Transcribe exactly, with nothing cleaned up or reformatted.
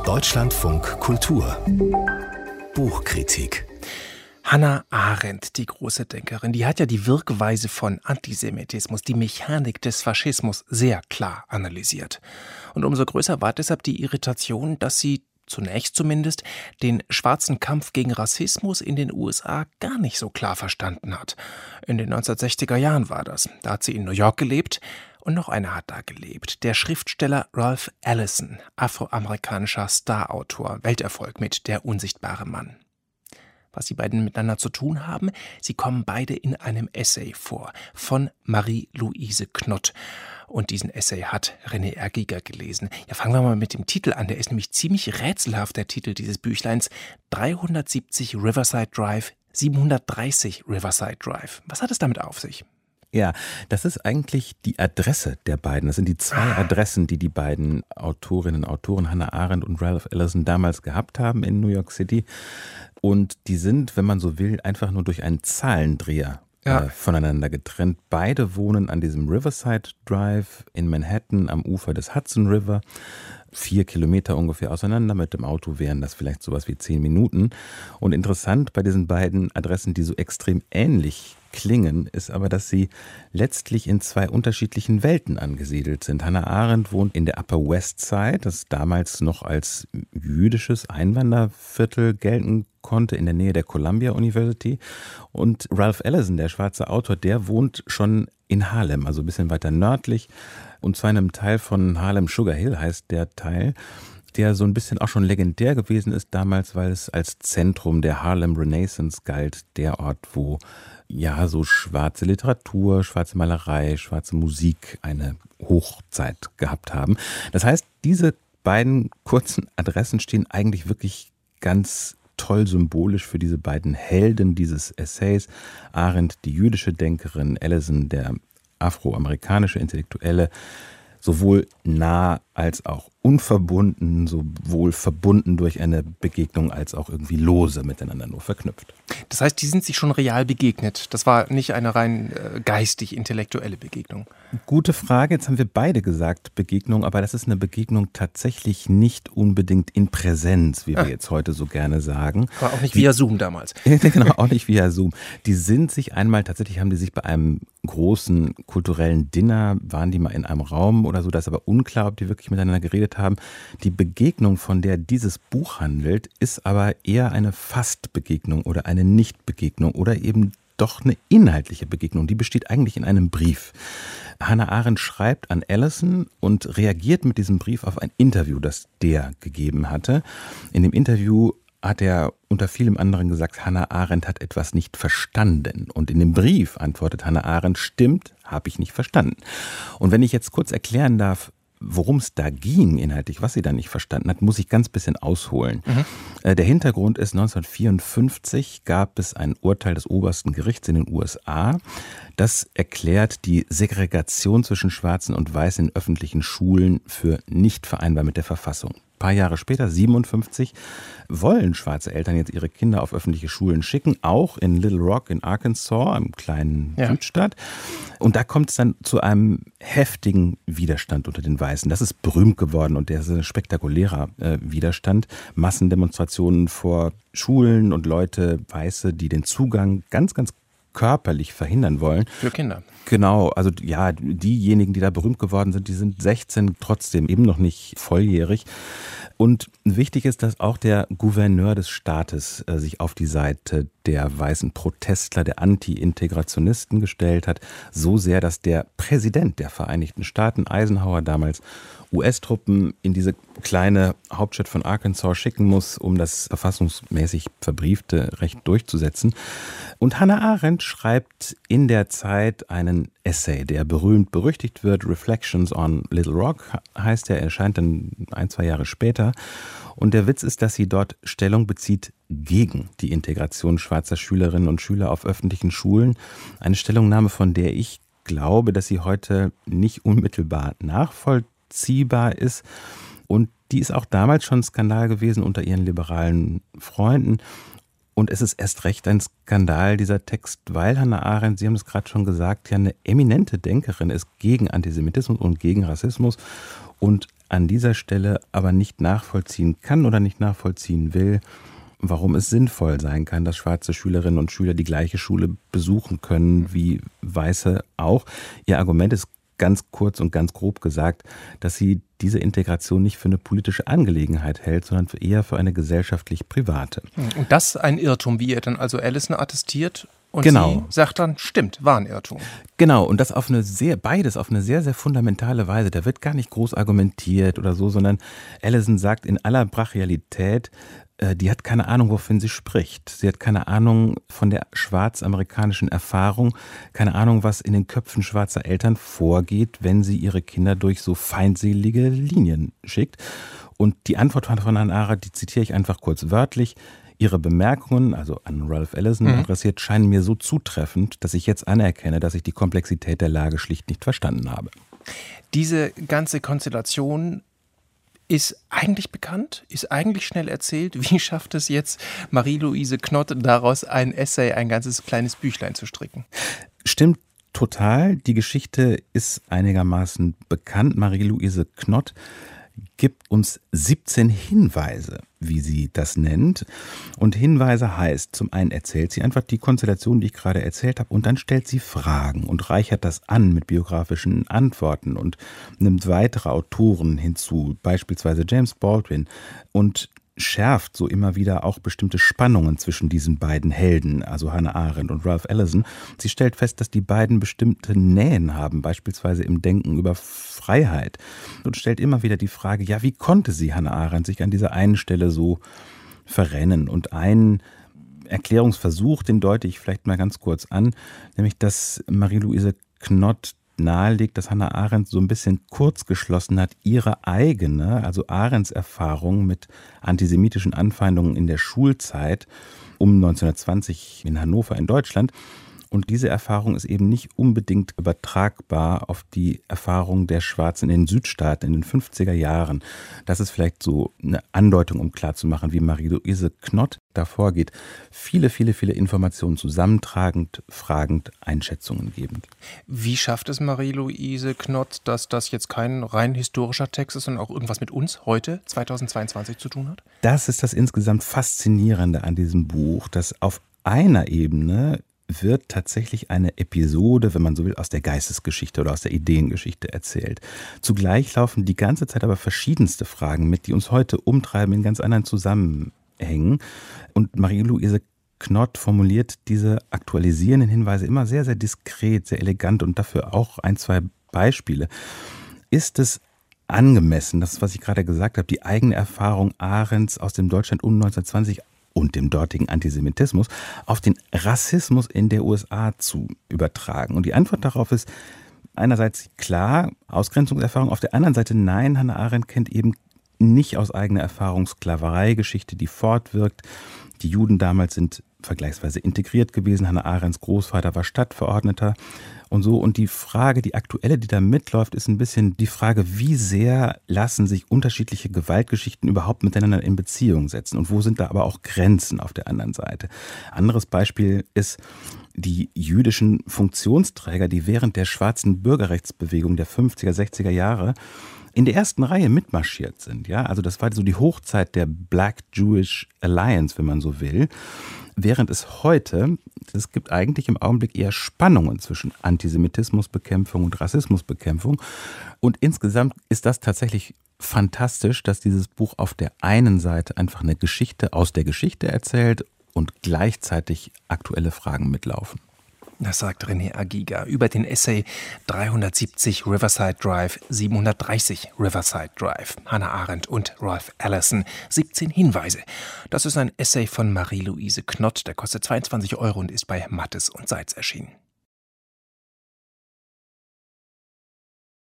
Deutschlandfunk Kultur Buchkritik. Hannah Arendt, die große Denkerin, die hat ja die Wirkweise von Antisemitismus, die Mechanik des Faschismus sehr klar analysiert. Und umso größer war deshalb die Irritation, dass sie, zunächst zumindest, den schwarzen Kampf gegen Rassismus in den U S A gar nicht so klar verstanden hat. In den neunzehnhundertsechziger Jahren war das. Da hat sie in New York gelebt. Und noch einer hat da gelebt, der Schriftsteller Ralph Ellison, afroamerikanischer Starautor, Welterfolg mit Der unsichtbare Mann. Was die beiden miteinander zu tun haben, sie kommen beide in einem Essay vor, von Marie-Louise Knott. Und diesen Essay hat René R. Giger gelesen. Ja, fangen wir mal mit dem Titel an, der ist nämlich ziemlich rätselhaft, der Titel dieses Büchleins. dreihundertsiebzig Riverside Drive, siebenhundertdreißig Riverside Drive. Was hat es damit auf sich? Ja, das ist eigentlich die Adresse der beiden. Das sind die zwei Adressen, die die beiden Autorinnen und Autoren Hannah Arendt und Ralph Ellison damals gehabt haben in New York City. Und die sind, wenn man so will, einfach nur durch einen Zahlendreher ja. äh, voneinander getrennt. Beide wohnen an diesem Riverside Drive in Manhattan am Ufer des Hudson River. Vier Kilometer ungefähr auseinander. Mit dem Auto wären das vielleicht sowas wie zehn Minuten. Und interessant bei diesen beiden Adressen, die so extrem ähnlich klingen, ist aber, dass sie letztlich in zwei unterschiedlichen Welten angesiedelt sind. Hannah Arendt wohnt in der Upper West Side, das damals noch als jüdisches Einwanderviertel gelten konnte, in der Nähe der Columbia University. Und Ralph Ellison, der schwarze Autor, der wohnt schon in Harlem, also ein bisschen weiter nördlich. Und zwar in einem Teil von Harlem, Sugar Hill heißt der Teil, der so ein bisschen auch schon legendär gewesen ist damals, weil es als Zentrum der Harlem Renaissance galt, der Ort, wo ja so schwarze Literatur, schwarze Malerei, schwarze Musik eine Hochzeit gehabt haben. Das heißt, diese beiden kurzen Adressen stehen eigentlich wirklich ganz toll symbolisch für diese beiden Helden dieses Essays. Arendt, die jüdische Denkerin, Ellison, der afroamerikanische Intellektuelle, sowohl nah als auch unverbunden, sowohl verbunden durch eine Begegnung als auch irgendwie lose miteinander nur verknüpft. Das heißt, die sind sich schon real begegnet. Das war nicht eine rein äh, geistig-intellektuelle Begegnung. Gute Frage. Jetzt haben wir beide gesagt Begegnung, aber das ist eine Begegnung tatsächlich nicht unbedingt in Präsenz, wie wir Ach. jetzt heute so gerne sagen. Aber auch nicht via die, Zoom damals. Genau, auch nicht via Zoom. Die sind sich einmal, tatsächlich haben die sich bei einem großen kulturellen Dinner, waren die mal in einem Raum oder so, da ist aber unklar, ob die wirklich miteinander geredet haben. Die Begegnung, von der dieses Buch handelt, ist aber eher eine Fast-Begegnung oder eine Nicht-Begegnung oder eben doch eine inhaltliche Begegnung. Die besteht eigentlich in einem Brief. Hannah Arendt schreibt an Ellison und reagiert mit diesem Brief auf ein Interview, das der gegeben hatte. In dem Interview hat er unter vielem anderen gesagt, Hannah Arendt hat etwas nicht verstanden. Und in dem Brief antwortet Hannah Arendt, stimmt, habe ich nicht verstanden. Und wenn ich jetzt kurz erklären darf, worum es da ging inhaltlich, was sie da nicht verstanden hat, muss ich ganz bisschen ausholen. Mhm. Der Hintergrund ist, neunzehnhundertvierundfünfzig gab es ein Urteil des obersten Gerichts in den U S A, das erklärt die Segregation zwischen Schwarzen und Weißen in öffentlichen Schulen für nicht vereinbar mit der Verfassung. Ein paar Jahre später, siebenundfünfzig, wollen schwarze Eltern jetzt ihre Kinder auf öffentliche Schulen schicken, auch in Little Rock in Arkansas, einem kleinen ja. Südstaat. Und da kommt es dann zu einem heftigen Widerstand unter den Weißen. Das ist berühmt geworden und der ist ein spektakulärer äh, Widerstand. Massendemonstrationen vor Schulen und Leute, Weiße, die den Zugang ganz, ganz körperlich verhindern wollen. Für Kinder. Genau, also ja, diejenigen, die da berühmt geworden sind, die sind sechzehn, trotzdem eben noch nicht volljährig. Und wichtig ist, dass auch der Gouverneur des Staates äh, sich auf die Seite der weißen Protestler, der Anti-Integrationisten gestellt hat. So sehr, dass der Präsident der Vereinigten Staaten, Eisenhower damals, U S-Truppen in diese kleine Hauptstadt von Arkansas schicken muss, um das verfassungsmäßig verbriefte Recht durchzusetzen. Und Hannah Arendt schreibt in der Zeit einen Essay, der berühmt berüchtigt wird. Reflections on Little Rock heißt er, erscheint dann ein, zwei Jahre später. Und der Witz ist, dass sie dort Stellung bezieht gegen die Integration schwarzer Schülerinnen und Schüler auf öffentlichen Schulen. Eine Stellungnahme, von der ich glaube, dass sie heute nicht unmittelbar nachvollziehbar ist. Und die ist auch damals schon Skandal gewesen unter ihren liberalen Freunden. Und es ist erst recht ein Skandal, dieser Text, weil Hannah Arendt, Sie haben es gerade schon gesagt, ja eine eminente Denkerin ist gegen Antisemitismus und gegen Rassismus und an dieser Stelle aber nicht nachvollziehen kann oder nicht nachvollziehen will, warum es sinnvoll sein kann, dass schwarze Schülerinnen und Schüler die gleiche Schule besuchen können wie Weiße auch. Ihr Argument ist ganz kurz und ganz grob gesagt, dass sie diese Integration nicht für eine politische Angelegenheit hält, sondern eher für eine gesellschaftlich-private. Und das ein Irrtum, wie ihr dann also Allison attestiert? Und genau. sie sagt dann, stimmt, war ein Irrtum. Genau, und das auf eine sehr, beides auf eine sehr, sehr fundamentale Weise. Da wird gar nicht groß argumentiert oder so, sondern Allison sagt in aller Brachialität, äh, die hat keine Ahnung, wovon sie spricht. Sie hat keine Ahnung von der schwarzamerikanischen Erfahrung, keine Ahnung, was in den Köpfen schwarzer Eltern vorgeht, wenn sie ihre Kinder durch so feindselige Linien schickt. Und die Antwort von Hannah Arendt, die zitiere ich einfach kurz wörtlich: Ihre Bemerkungen, also an Ralph Ellison mhm. adressiert, scheinen mir so zutreffend, dass ich jetzt anerkenne, dass ich die Komplexität der Lage schlicht nicht verstanden habe. Diese ganze Konstellation ist eigentlich bekannt, ist eigentlich schnell erzählt. Wie schafft es jetzt Marie-Louise Knott, daraus ein Essay, ein ganzes kleines Büchlein zu stricken? Stimmt total. Die Geschichte ist einigermaßen bekannt. Marie-Louise Knott gibt uns siebzehn Hinweise, wie sie das nennt. Und Hinweise heißt, zum einen erzählt sie einfach die Konstellation, die ich gerade erzählt habe, und dann stellt sie Fragen und reichert das an mit biografischen Antworten und nimmt weitere Autoren hinzu, beispielsweise James Baldwin, und schärft so immer wieder auch bestimmte Spannungen zwischen diesen beiden Helden, also Hannah Arendt und Ralph Ellison. Sie stellt fest, dass die beiden bestimmte Nähen haben, beispielsweise im Denken über Freiheit, und stellt immer wieder die Frage, ja, wie konnte sie, Hannah Arendt, sich an dieser einen Stelle so verrennen? Und ein Erklärungsversuch, den deute ich vielleicht mal ganz kurz an, nämlich dass Marie-Louise Knott nahelegt, dass Hannah Arendt so ein bisschen kurz geschlossen hat, ihre eigene, also Arendts Erfahrung mit antisemitischen Anfeindungen in der Schulzeit um neunzehnhundertzwanzig in Hannover in Deutschland. Und diese Erfahrung ist eben nicht unbedingt übertragbar auf die Erfahrung der Schwarzen in den Südstaaten in den fünfziger Jahren. Das ist vielleicht so eine Andeutung, um klarzumachen, wie Marie-Louise Knott da vorgeht. Viele, viele, viele Informationen zusammentragend, fragend, Einschätzungen gebend. Wie schafft es Marie-Louise Knott, dass das jetzt kein rein historischer Text ist, sondern auch irgendwas mit uns heute, zweitausendzweiundzwanzig, zu tun hat? Das ist das insgesamt Faszinierende an diesem Buch, dass auf einer Ebene wird tatsächlich eine Episode, wenn man so will, aus der Geistesgeschichte oder aus der Ideengeschichte erzählt. Zugleich laufen die ganze Zeit aber verschiedenste Fragen mit, die uns heute umtreiben, in ganz anderen Zusammenhängen. Und Marie-Louise Knott formuliert diese aktualisierenden Hinweise immer sehr, sehr diskret, sehr elegant, und dafür auch ein, zwei Beispiele. Ist es angemessen, das, was ich gerade gesagt habe, die eigene Erfahrung Arendts aus dem Deutschland um neunzehnhundertzwanzig und dem dortigen Antisemitismus auf den Rassismus in der U S A zu übertragen? Und die Antwort darauf ist einerseits klar, Ausgrenzungserfahrung, auf der anderen Seite nein, Hannah Arendt kennt eben nicht aus eigener Erfahrung Sklavereigeschichte, die fortwirkt. Die Juden damals sind vergleichsweise integriert gewesen. Hannah Arendts Großvater war Stadtverordneter und so. Und die Frage, die aktuelle, die da mitläuft, ist ein bisschen die Frage, wie sehr lassen sich unterschiedliche Gewaltgeschichten überhaupt miteinander in Beziehung setzen? Und wo sind da aber auch Grenzen auf der anderen Seite? Anderes Beispiel ist die jüdischen Funktionsträger, die während der schwarzen Bürgerrechtsbewegung der fünfziger, sechziger Jahre in der ersten Reihe mitmarschiert sind. Ja, also das war so die Hochzeit der Black Jewish Alliance, wenn man so will. Während es heute, es gibt eigentlich im Augenblick eher Spannungen zwischen Antisemitismusbekämpfung und Rassismusbekämpfung. Und insgesamt ist das tatsächlich fantastisch, dass dieses Buch auf der einen Seite einfach eine Geschichte aus der Geschichte erzählt und gleichzeitig aktuelle Fragen mitlaufen. Das sagt René Agiga über den Essay dreihundertsiebzig Riverside Drive, siebenhundertdreißig Riverside Drive, Hannah Arendt und Ralph Ellison, siebzehn Hinweise. Das ist ein Essay von Marie-Louise Knott, der kostet zweiundzwanzig Euro und ist bei Mattes und Seitz erschienen.